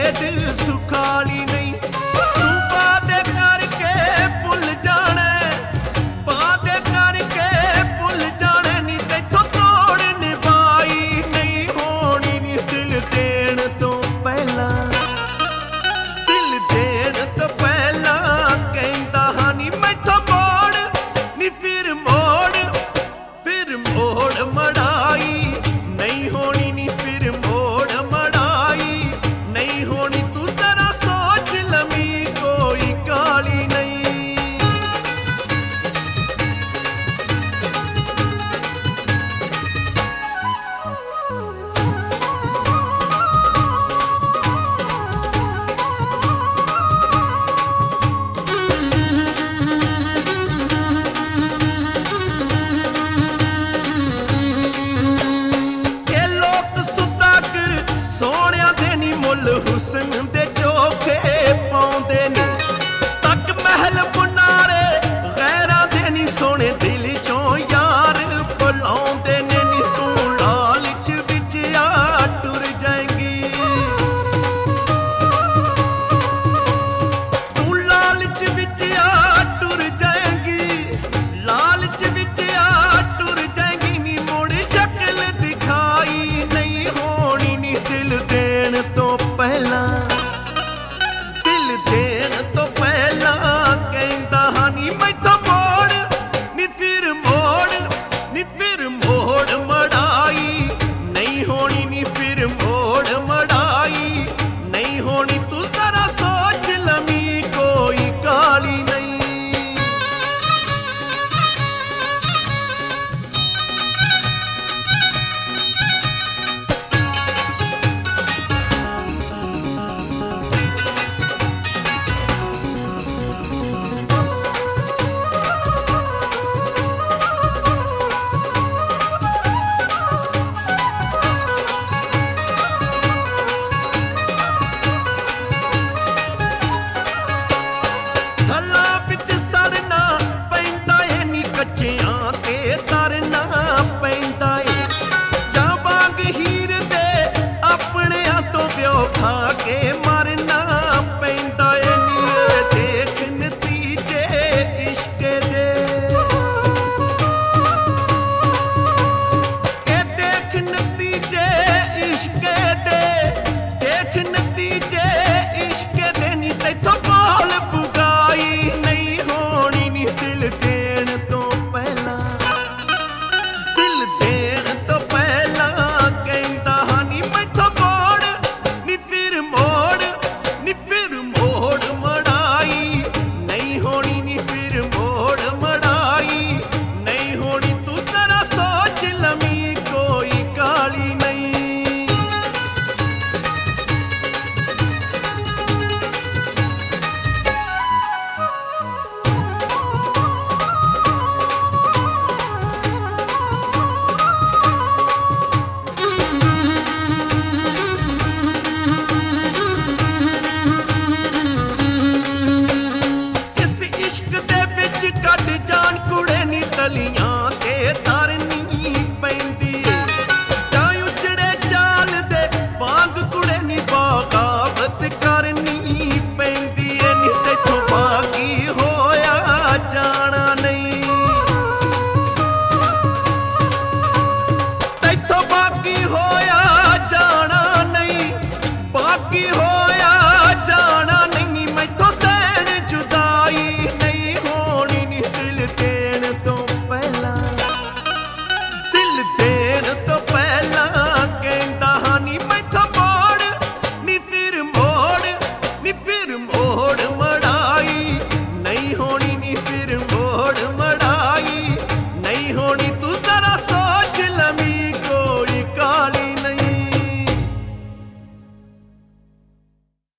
खेड सुखाली नहीं। तू वादे करके भुल जाने, वादे करके भुल जाने नी तेथों तोड़ निभाई नहीं होनी नी। दिल देण तो पहला, दिल देण तो पहला कहंदा हां नी मैथों मोड़ नी। फिर मोड़ मड़ाई नहीं होनी नी। फिर मोड़ मड़ाई नहीं होनी। तू जरा सोच लमी कोई काली नहीं। सोहणिया दे नी मुल हुसन